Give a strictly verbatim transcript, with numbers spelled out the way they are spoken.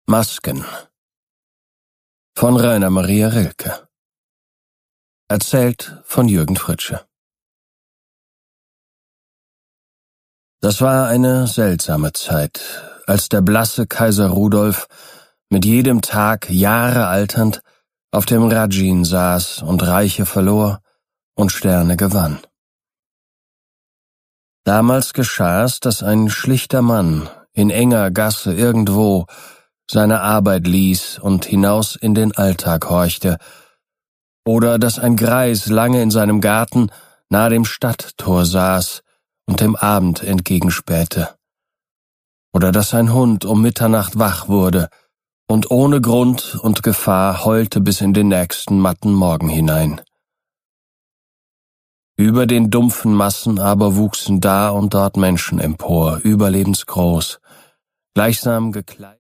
Masken von Rainer Maria Rilke. Erzählt von Jürgen Fritsche. Das war eine seltsame Zeit, als der blasse Kaiser Rudolf mit jedem Tag Jahre alternd auf dem Rajin saß und Reiche verlor und Sterne gewann. Damals geschah es, dass ein schlichter Mann in enger Gasse irgendwo seine Arbeit ließ und hinaus in den Alltag horchte, oder dass ein Greis lange in seinem Garten nahe dem Stadttor saß und dem Abend entgegenspähte, oder dass ein Hund um Mitternacht wach wurde und ohne Grund und Gefahr heulte bis in den nächsten matten Morgen hinein. Über den dumpfen Massen aber wuchsen da und dort Menschen empor, überlebensgroß, gleichsam gekleidet